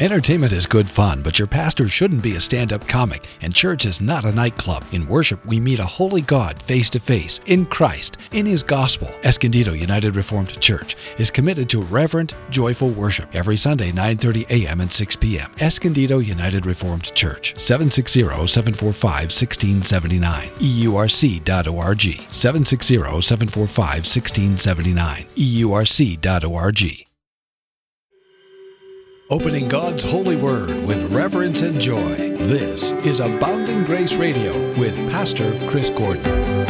Entertainment is good fun, but your pastor shouldn't be a stand-up comic, and church is not a nightclub. In worship, we meet a holy God face-to-face, in Christ, in His gospel. Escondido United Reformed Church is committed to reverent, joyful worship every Sunday, 9:30 a.m. and 6 p.m. Escondido United Reformed Church, 760-745-1679, EURC.org, 760-745-1679, EURC.org. Opening God's holy word with reverence and joy. This is Abounding Grace Radio with Pastor Chris Gordon.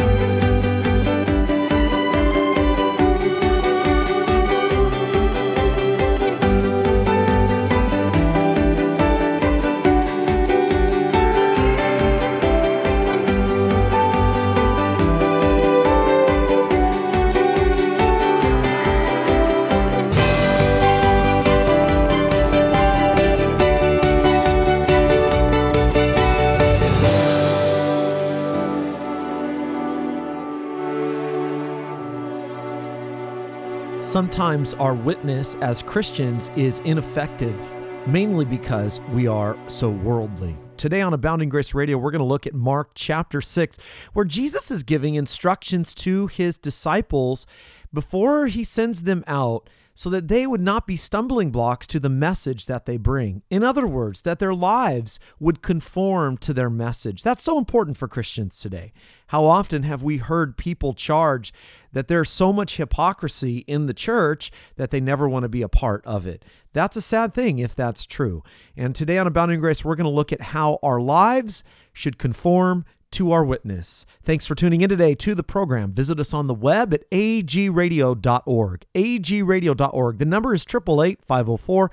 Sometimes our witness as Christians is ineffective, mainly because we are so worldly. Today on Abounding Grace Radio, we're going to look at Mark chapter 6, where Jesus is giving instructions to his disciples before he sends them out so that they would not be stumbling blocks to the message that they bring. In other words, that their lives would conform to their message. That's so important for Christians today. How often have we heard people charge that there's so much hypocrisy in the church that they never want to be a part of it? That's a sad thing if that's true. And today on Abounding Grace, we're going to look at how our lives should conform to our witness. Thanks for tuning in today to the program. Visit us on the web at agradio.org, agradio.org. The number is 888-504-8805,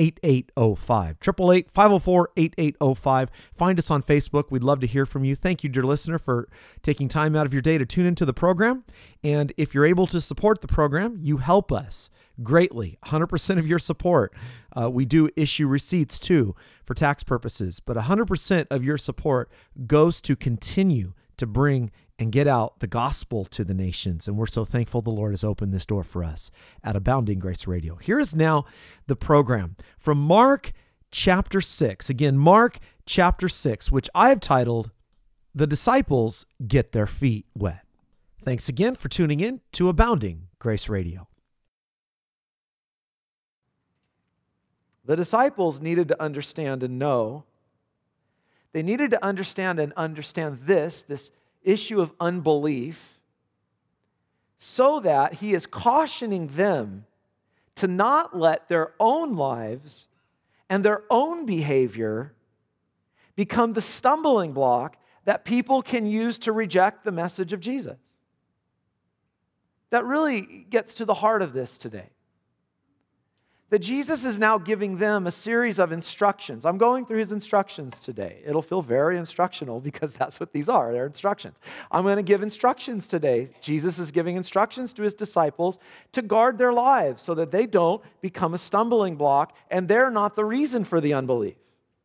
888-504-8805. Find us on Facebook. We'd love to hear from you. Thank you, dear listener, for taking time out of your day to tune into the program. And if you're able to support the program, you help us greatly. 100% of your support. We do issue receipts too for tax purposes, but 100% of your support goes to continue to bring and get out the gospel to the nations. And we're so thankful the Lord has opened this door for us at Abounding Grace Radio. Here is now the program from Mark chapter 6. Again, Mark chapter 6, which I have titled, The Disciples Get Their Feet Wet. Thanks again for tuning in to Abounding Grace Radio. The disciples needed to understand and know. They needed to understand this issue of unbelief, so that he is cautioning them to not let their own lives and their own behavior become the stumbling block that people can use to reject the message of Jesus. That really gets to the heart of this today. That Jesus is now giving them a series of instructions. I'm going through his instructions today. It'll feel very instructional because that's what these are. They're instructions. I'm going to give instructions today. Jesus is giving instructions to his disciples to guard their lives so that they don't become a stumbling block and they're not the reason for the unbelief.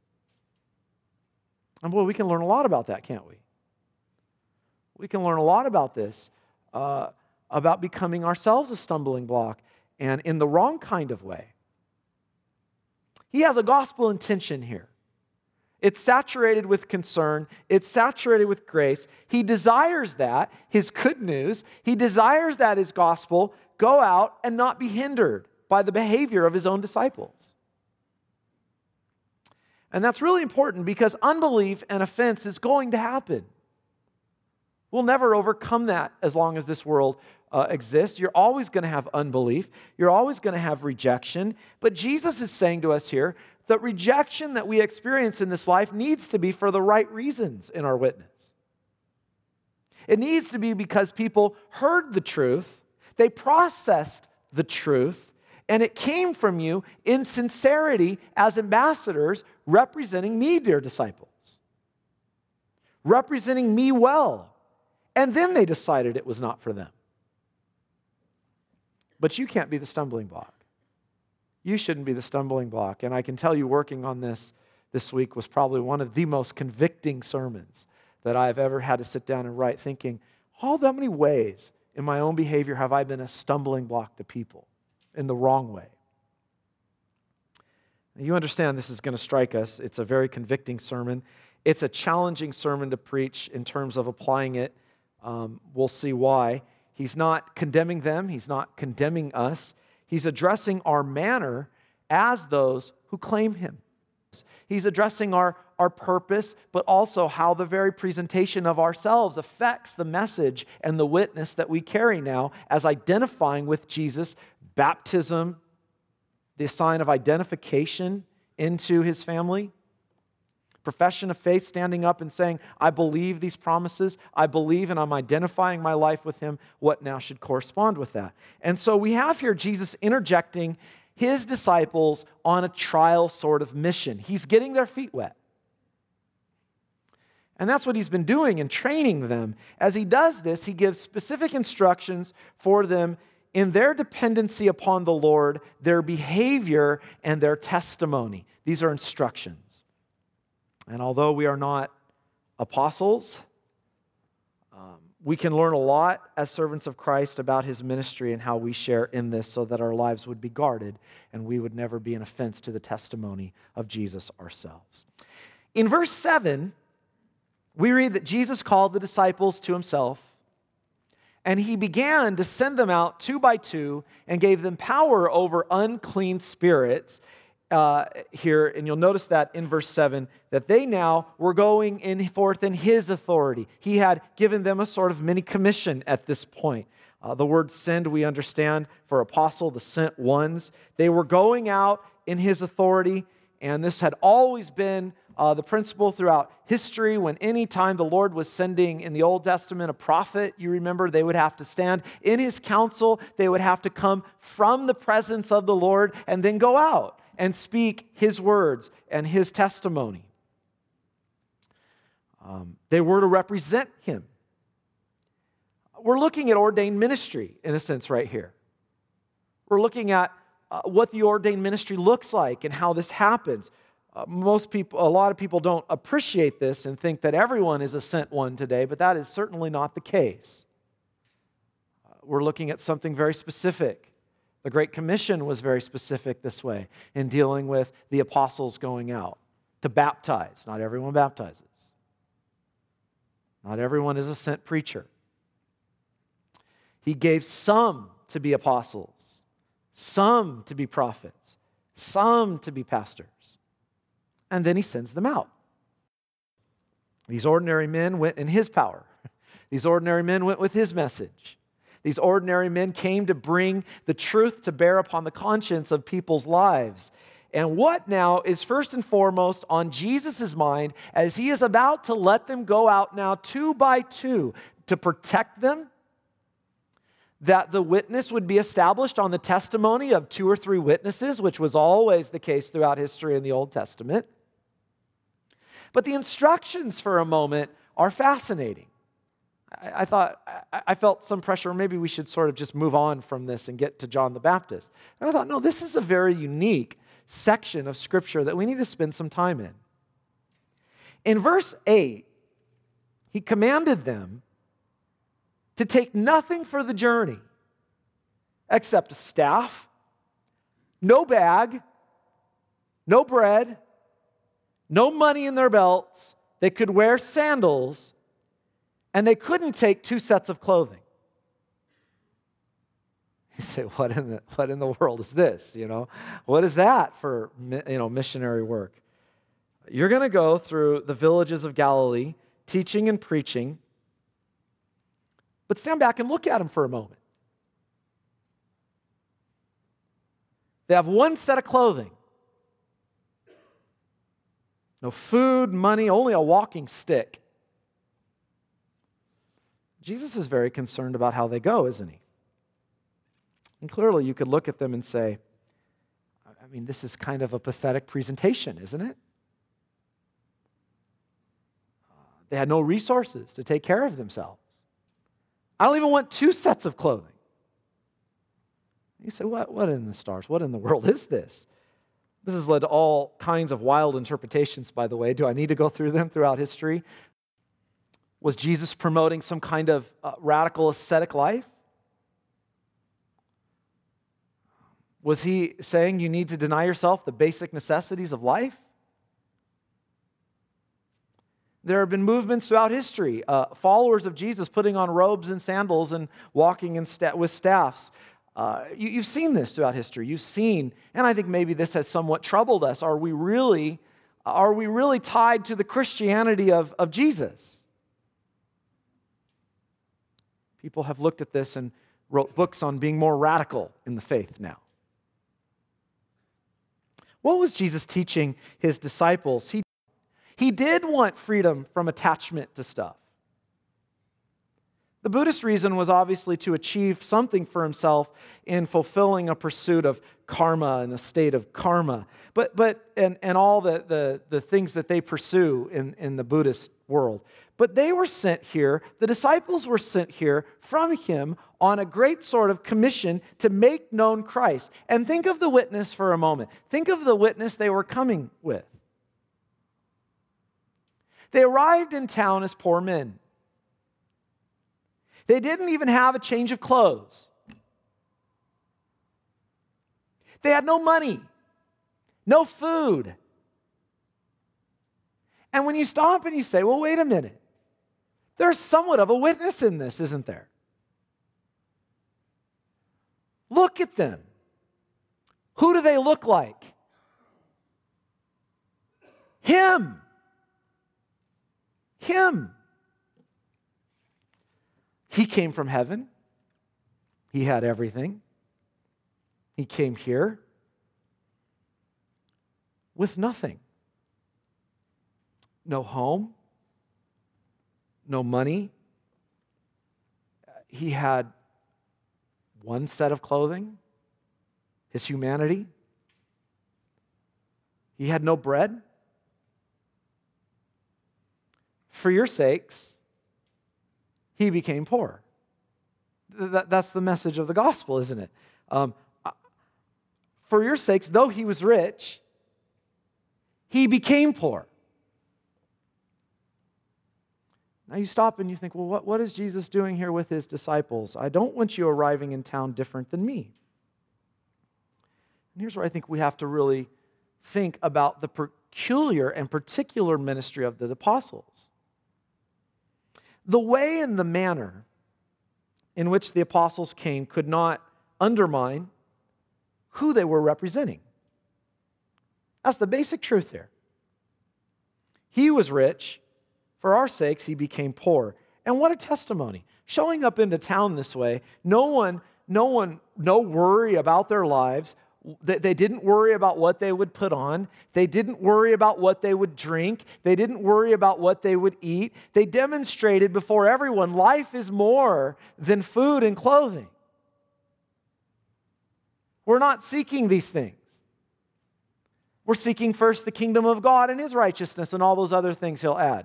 And boy, we can learn a lot about that, can't we? We can learn a lot about this, about becoming ourselves a stumbling block, and in the wrong kind of way. He has a gospel intention here. It's saturated with concern. It's saturated with grace. He desires that, his good news, he desires that his gospel go out and not be hindered by the behavior of his own disciples. And that's really important because unbelief and offense is going to happen. We'll never overcome that as long as this world exists. You're always going to have unbelief. You're always going to have rejection. But Jesus is saying to us here that rejection that we experience in this life needs to be for the right reasons in our witness. It needs to be because people heard the truth, they processed the truth, and it came from you in sincerity as ambassadors representing me, dear disciples. Representing me well. And then they decided it was not for them. But you can't be the stumbling block. You shouldn't be the stumbling block. And I can tell you working on this week was probably one of the most convicting sermons that I've ever had to sit down and write, thinking, how many ways in my own behavior have I been a stumbling block to people in the wrong way? You understand this is going to strike us. It's a very convicting sermon. It's a challenging sermon to preach in terms of applying it. We'll see why. He's not condemning them. He's not condemning us. He's addressing our manner as those who claim him. He's addressing our purpose, but also how the very presentation of ourselves affects the message and the witness that we carry now as identifying with Jesus. Baptism, the sign of identification into his family. Profession of faith, standing up and saying, I believe these promises, I believe, and I'm identifying my life with him. What now should correspond with that? And so we have here Jesus interjecting his disciples on a trial sort of mission. He's getting their feet wet. And that's what he's been doing and training them. As he does this, he gives specific instructions for them in their dependency upon the Lord, their behavior, and their testimony. These are instructions. And although we are not apostles, we can learn a lot as servants of Christ about his ministry and how we share in this so that our lives would be guarded and we would never be an offense to the testimony of Jesus ourselves. In verse 7, we read that Jesus called the disciples to himself, and he began to send them out 2 by 2 and gave them power over unclean spirits. Here, and you'll notice that in verse 7, that they now were going forth in his authority. He had given them a sort of mini commission at this point. The word send, we understand, for apostle, the sent ones. They were going out in his authority, and this had always been the principle throughout history. When any time the Lord was sending in the Old Testament a prophet, you remember, they would have to stand in his counsel. They would have to come from the presence of the Lord and then go out and speak his words and his testimony. They were to represent him. We're looking at ordained ministry, in a sense, right here. We're looking at what the ordained ministry looks like and how this happens. A lot of people don't appreciate this and think that everyone is a sent one today, but that is certainly not the case. We're looking at something very specific. The Great Commission was very specific this way in dealing with the apostles going out to baptize. Not everyone baptizes. Not everyone is a sent preacher. He gave some to be apostles, some to be prophets, some to be pastors. And then he sends them out. These ordinary men went in his power. These ordinary men went with his message. These ordinary men came to bring the truth to bear upon the conscience of people's lives. And what now is first and foremost on Jesus' mind as he is about to let them go out now 2 by 2 to protect them, that the witness would be established on the testimony of 2 or 3 witnesses, which was always the case throughout history in the Old Testament. But the instructions for a moment are fascinating. I felt some pressure, maybe we should sort of just move on from this and get to John the Baptist. And I thought, no, this is a very unique section of Scripture that we need to spend some time in. In verse 8, he commanded them to take nothing for the journey except a staff, no bag, no bread, no money in their belts. They could wear sandals, and they couldn't take 2 sets of clothing. You say, what in the world is this? What is that for missionary work? You're going to go through the villages of Galilee, teaching and preaching. But stand back and look at them for a moment. They have 1 set of clothing. No food, money, only a walking stick. Jesus is very concerned about how they go, isn't he? And clearly you could look at them and say, this is kind of a pathetic presentation, isn't it? They had no resources to take care of themselves. I don't even want 2 sets of clothing. You say, what in the stars? What in the world is this? This has led to all kinds of wild interpretations, by the way. Do I need to go through them throughout history? Was Jesus promoting some kind of radical ascetic life? Was he saying you need to deny yourself the basic necessities of life? There have been movements throughout history, followers of Jesus putting on robes and sandals and walking with staffs. You've seen this throughout history. You've seen, and I think maybe this has somewhat troubled us. Are we really tied to the Christianity of Jesus? People have looked at this and wrote books on being more radical in the faith now. What was Jesus teaching his disciples? He did want freedom from attachment to stuff. The Buddhist reason was obviously to achieve something for himself in fulfilling a pursuit of karma and a state of karma. But all the things that they pursue in the Buddhist world. But they were sent here, the disciples were sent here from him on a great sort of commission to make known Christ. And think of the witness for a moment. Think of the witness they were coming with. They arrived in town as poor men. They didn't even have a change of clothes. They had no money, no food. And when you stop and you say, well, wait a minute, there's somewhat of a witness in this, isn't there? Look at them. Who do they look like? Him. He came from heaven. He had everything. He came here with nothing. No home. No money. He had one set of clothing, his humanity. He had no bread. For your sakes, he became poor. That's the message of the gospel, isn't it? For your sakes, though he was rich, he became poor. Now you stop and you think, well, what is Jesus doing here with his disciples? I don't want you arriving in town different than me. And here's where I think we have to really think about the peculiar and particular ministry of the apostles. The way and the manner in which the apostles came could not undermine who they were representing. That's the basic truth here. He was rich. For our sakes, he became poor. And what a testimony. Showing up into town this way, no worry about their lives. They didn't worry about what they would put on. They didn't worry about what they would drink. They didn't worry about what they would eat. They demonstrated before everyone life is more than food and clothing. We're not seeking these things. We're seeking first the kingdom of God and his righteousness, and all those other things he'll add.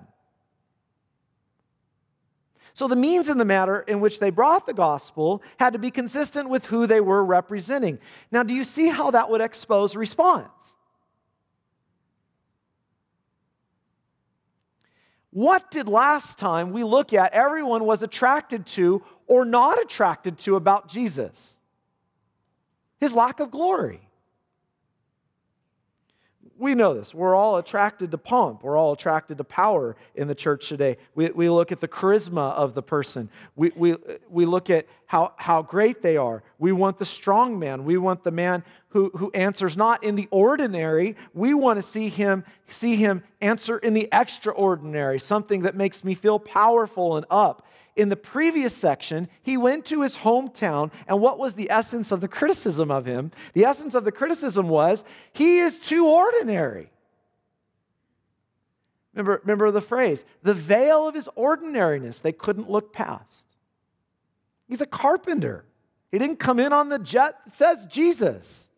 So the means and the manner in which they brought the gospel had to be consistent with who they were representing. Now, do you see how that would expose response? What did last time we look at everyone was attracted to or not attracted to about Jesus? His lack of glory. We know this. We're all attracted to pomp. We're all attracted to power in the church today. We look at the charisma of the person. We look at how great they are. We want the strong man. We want the man who answers not in the ordinary. We want to see him answer in the extraordinary, something that makes me feel powerful and up. In the previous section, he went to his hometown, and what was the essence of the criticism of him? The essence of the criticism was, he is too ordinary. Remember the phrase, the veil of his ordinariness they couldn't look past. He's a carpenter. He didn't come in on the jet that says Jesus.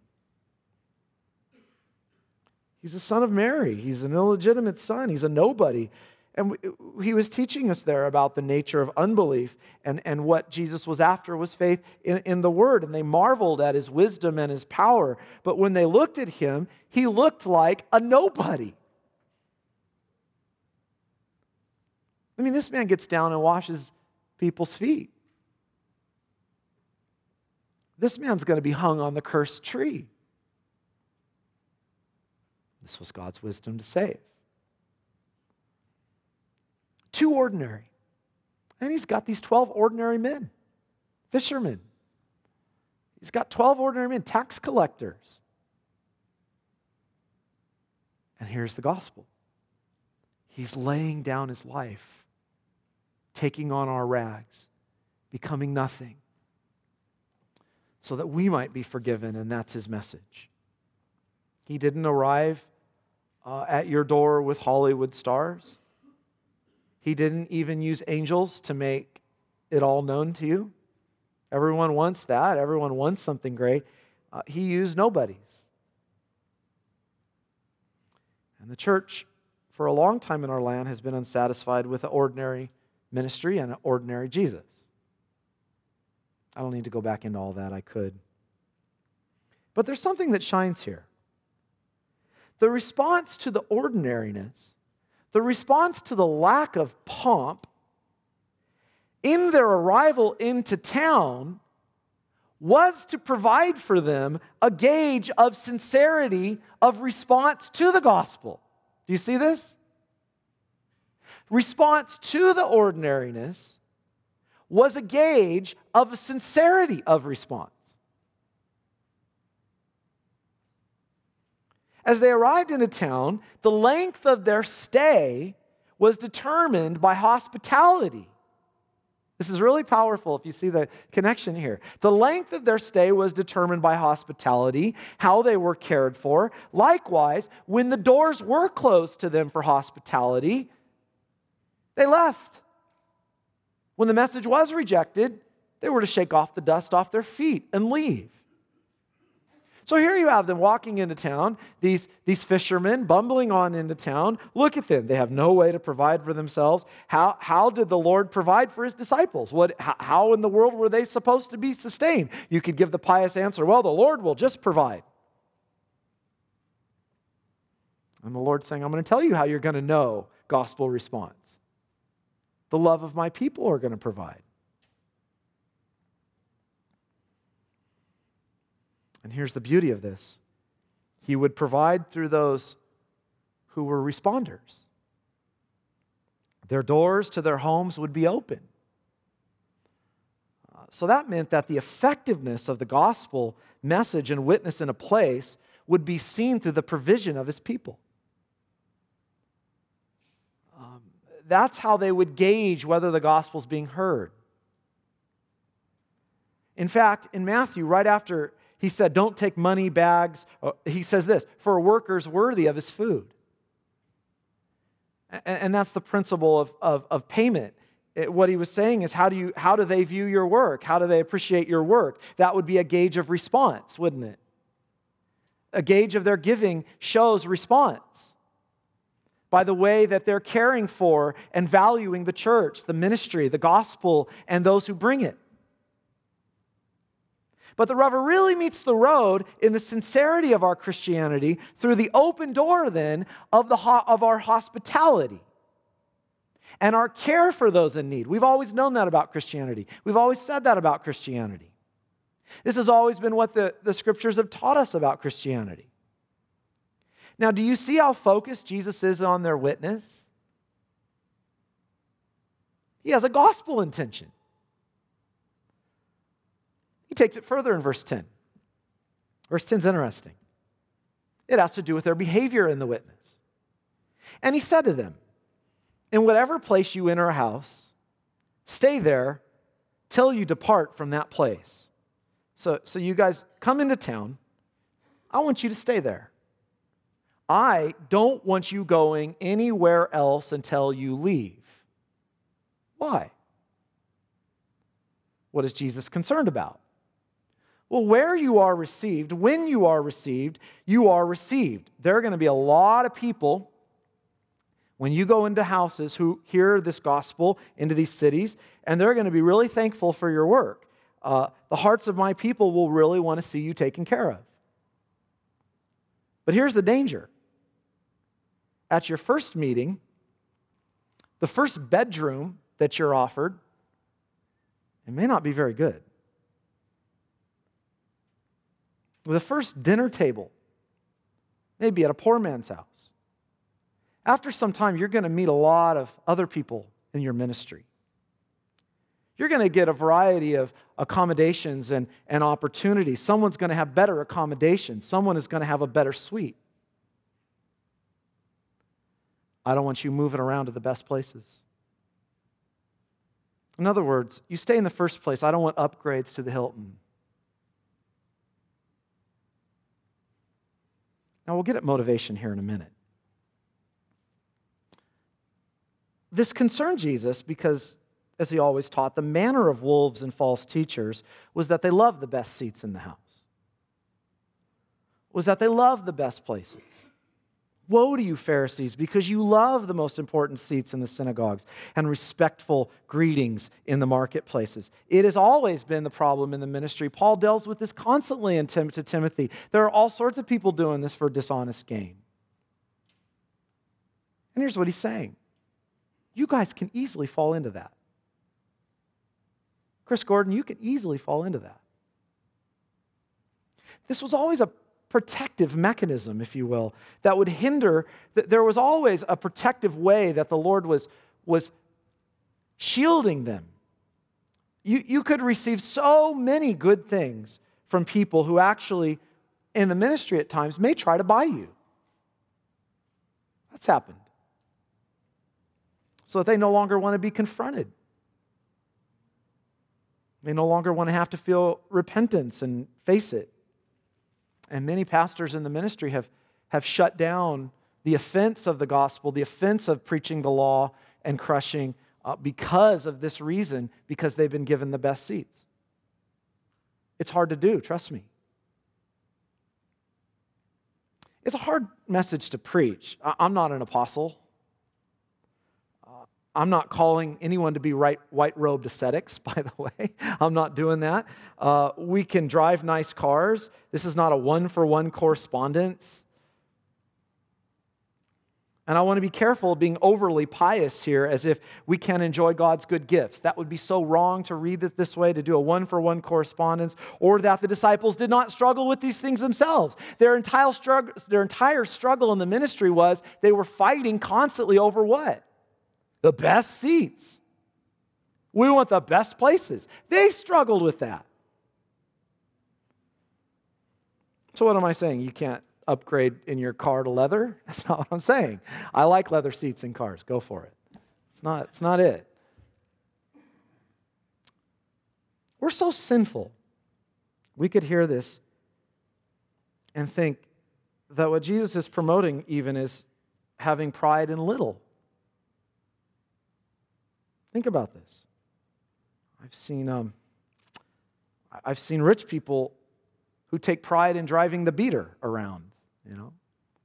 He's the son of Mary. He's an illegitimate son. He's a nobody. And he was teaching us there about the nature of unbelief, and what Jesus was after was faith in the Word. And they marveled at his wisdom and his power. But when they looked at him, he looked like a nobody. I mean, this man gets down and washes people's feet. this man's going to be hung on the cursed tree. This was God's wisdom to save. Too ordinary. And he's got these 12 ordinary men, fishermen. He's got 12 ordinary men, tax collectors. And here's the gospel. He's laying down his life, taking on our rags, becoming nothing, so that we might be forgiven, and that's his message. He didn't arrive at your door with Hollywood stars. He didn't even use angels to make it all known to you. Everyone wants that. Everyone wants something great. He used nobodies. And the church, for a long time in our land, has been unsatisfied with an ordinary ministry and an ordinary Jesus. I don't need to go back into all that. I could. But there's something that shines here. The response to the ordinariness, the response to the lack of pomp in their arrival into town was to provide for them a gauge of sincerity of response to the gospel. Do you see this? Response to the ordinariness was a gauge of a sincerity of response. As they arrived into town, the length of their stay was determined by hospitality. This is really powerful if you see the connection here. The length of their stay was determined by hospitality, how they were cared for. Likewise, when the doors were closed to them for hospitality, they left. When the message was rejected, they were to shake off the dust off their feet and leave. So here you have them walking into town, these fishermen bumbling on into town. Look at them. They have no way to provide for themselves. How did the Lord provide for his disciples? How in the world were they supposed to be sustained? You could give the pious answer, well, the Lord will just provide. And the Lord's saying, I'm going to tell you how you're going to know gospel response. The love of my people are going to provide. And here's the beauty of this. He would provide through those who were responders. Their doors to their homes would be open. So that meant that the effectiveness of the gospel message and witness in a place would be seen through the provision of his people. That's how they would gauge whether the gospel's being heard. In fact, in Matthew, right after he said, don't take money, bags. He says this, for a worker's worthy of his food. And that's the principle of payment. What he was saying is, how do they view your work? How do they appreciate your work? That would be a gauge of response, wouldn't it? A gauge of their giving shows response by the way that they're caring for and valuing the church, the ministry, the gospel, and those who bring it. But the rubber really meets the road in the sincerity of our Christianity through the open door then of our hospitality and our care for those in need. We've always known that about Christianity. We've always said that about Christianity. This has always been what the scriptures have taught us about Christianity. Now, do you see how focused Jesus is on their witness? He has a gospel intention. He takes it further in verse 10. Verse 10 is interesting. It has to do with their behavior in the witness. And he said to them, in whatever place you enter a house, stay there till you depart from that place. So you guys come into town. I want you to stay there. I don't want you going anywhere else until you leave. Why? What is Jesus concerned about? Well, where you are received, when you are received, you are received. There are going to be a lot of people when you go into houses who hear this gospel into these cities, and they're going to be really thankful for your work. The hearts of my people will really want to see you taken care of. But here's the danger. At your first meeting, the first bedroom that you're offered, it may not be very good. The first dinner table, maybe at a poor man's house. After some time, you're going to meet a lot of other people in your ministry. You're going to get a variety of accommodations and opportunities. Someone's going to have better accommodations. Someone is going to have a better suite. I don't want you moving around to the best places. In other words, you stay in the first place. I don't want upgrades to the Hilton. Now, we'll get at motivation here in a minute. This concerned Jesus because, as he always taught, the manner of wolves and false teachers was that they loved the best seats in the house, was that they loved the best places. Woe to you, Pharisees, because you love the most important seats in the synagogues and respectful greetings in the marketplaces. It has always been the problem in the ministry. Paul deals with this constantly to Timothy. There are all sorts of people doing this for dishonest gain. And here's what he's saying. You guys can easily fall into that. Chris Gordon, you can easily fall into that. This was always a protective mechanism, if you will, that would hinder. There was always a protective way that the Lord was shielding them. You could receive so many good things from people who actually, in the ministry at times, may try to buy you. That's happened. So that they no longer want to be confronted. They no longer want to have to feel repentance and face it. And many pastors in the ministry have shut down the offense of the gospel, the offense of preaching the law and crushing because of this reason, because they've been given the best seats. It's hard to do, trust me. It's a hard message to preach. I'm not an apostle. I'm not calling anyone to be white-robed ascetics, by the way. I'm not doing that. We can drive nice cars. This is not a one-for-one correspondence. And I want to be careful of being overly pious here as if we can enjoy God's good gifts. That would be so wrong to read it this way, to do a one-for-one correspondence, or that the disciples did not struggle with these things themselves. Their entire struggle in the ministry was they were fighting constantly over what? The best seats. We want the best places. They struggled with that. So what am I saying? You can't upgrade in your car to leather? That's not what I'm saying. I like leather seats in cars. Go for it. It's not it. We're so sinful. We could hear this and think that what Jesus is promoting even is having pride in little. Think about this. I've seen rich people who take pride in driving the Beater around, you know.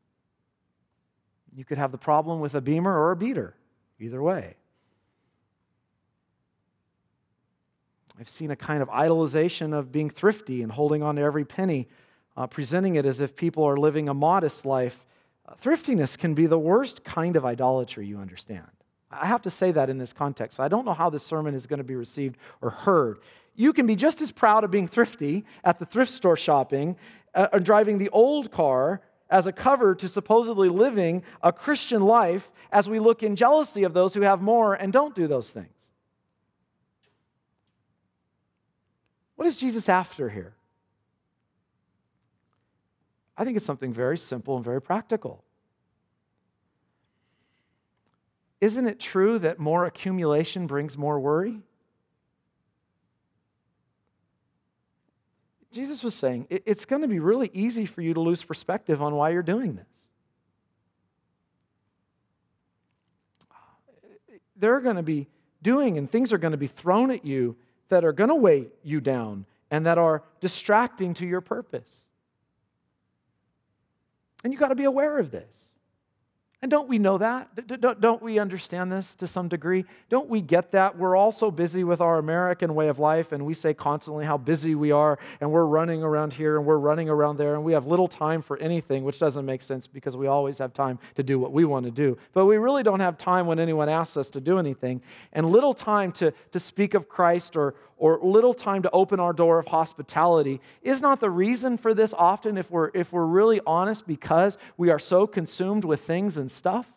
You could have the problem with a Beamer or a Beater, either way. I've seen a kind of idolization of being thrifty and holding on to every penny, presenting it as if people are living a modest life. Thriftiness can be the worst kind of idolatry, you understand. I have to say that in this context. So I don't know how this sermon is going to be received or heard. You can be just as proud of being thrifty at the thrift store shopping or driving the old car as a cover to supposedly living a Christian life as we look in jealousy of those who have more and don't do those things. What is Jesus after here? I think it's something very simple and very practical. Isn't it true that more accumulation brings more worry? Jesus was saying, it's going to be really easy for you to lose perspective on why you're doing this. They're going to be doing and things are going to be thrown at you that are going to weigh you down and that are distracting to your purpose. And you've got to be aware of this. And don't we know that? Don't we understand this to some degree? Don't we get that? We're all so busy with our American way of life, and we say constantly how busy we are, and we're running around here, and we're running around there, and we have little time for anything, which doesn't make sense because we always have time to do what we want to do. But we really don't have time when anyone asks us to do anything, and little time to speak of Christ or or little time to open our door of hospitality, is not the reason for this often, if we're really honest, because we are so consumed with things and stuff?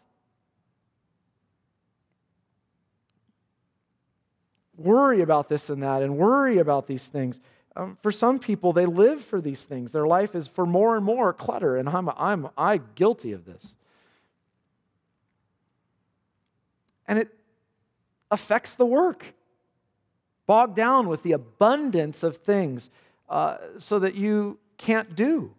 Worry about this and that, and worry about these things. For some people, they live for these things. Their life is for more and more clutter, and I'm guilty of this. And it affects the work. Bogged down with the abundance of things so that you can't do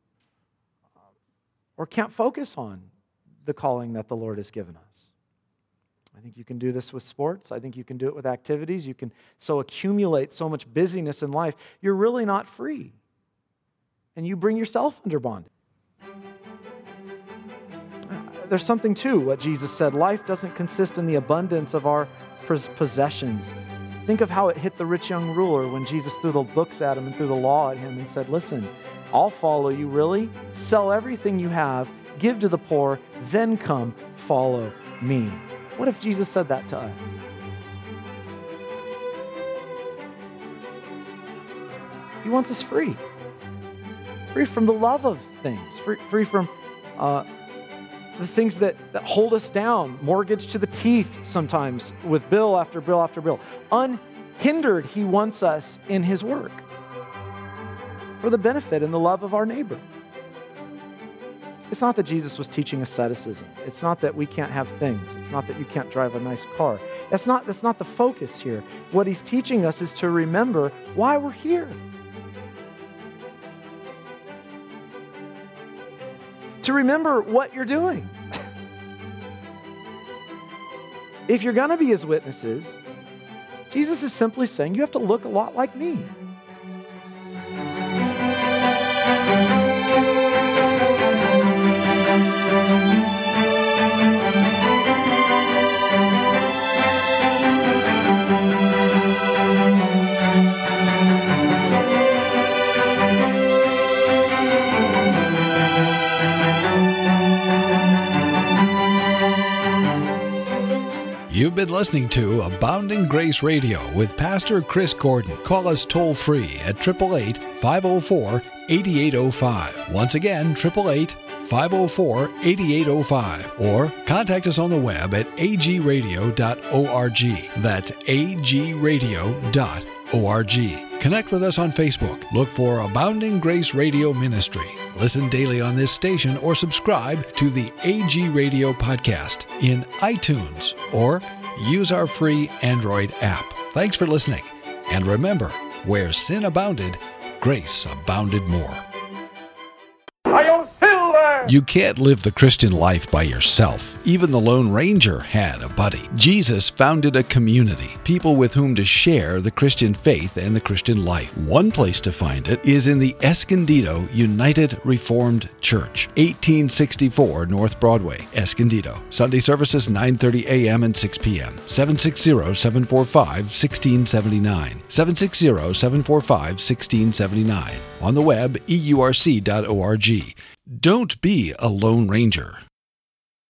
or can't focus on the calling that the Lord has given us. I think you can do this with sports. I think you can do it with activities. You can so accumulate so much busyness in life, you're really not free. And you bring yourself under bondage. There's something to what Jesus said. Life doesn't consist in the abundance of our possessions. Think of how it hit the rich young ruler when Jesus threw the books at him and threw the law at him and said, listen, I'll follow you, really. Sell everything you have, give to the poor, then come follow me. What if Jesus said that to us? He wants us free. Free from the love of things. Free from the things that hold us down. Mortgage to the teeth sometimes with bill after bill after bill. Unhindered, He wants us in His work for the benefit and the love of our neighbor. It's not that Jesus was teaching asceticism. It's not that we can't have things. It's not that you can't drive a nice car. That's not the focus here. What He's teaching us is to remember why we're here. To remember what you're doing. If you're going to be His witnesses, Jesus is simply saying you have to look a lot like me. You've been listening to Abounding Grace Radio with Pastor Chris Gordon. Call us toll-free at 888-504-8805. Once again, 888-504-8805. Or contact us on the web at agradio.org. That's agradio.org. Connect with us on Facebook. Look for Abounding Grace Radio Ministry. Listen daily on this station or subscribe to the AG Radio podcast in iTunes or use our free Android app. Thanks for listening. And remember, where sin abounded, grace abounded more. You can't live the Christian life by yourself. Even the Lone Ranger had a buddy. Jesus founded a community, people with whom to share the Christian faith and the Christian life. One place to find it is in the Escondido United Reformed Church, 1864 North Broadway, Escondido. Sunday services 9:30 a.m. and 6 p.m. 760-745-1679. 760-745-1679. On the web, eurc.org. Don't be a Lone Ranger.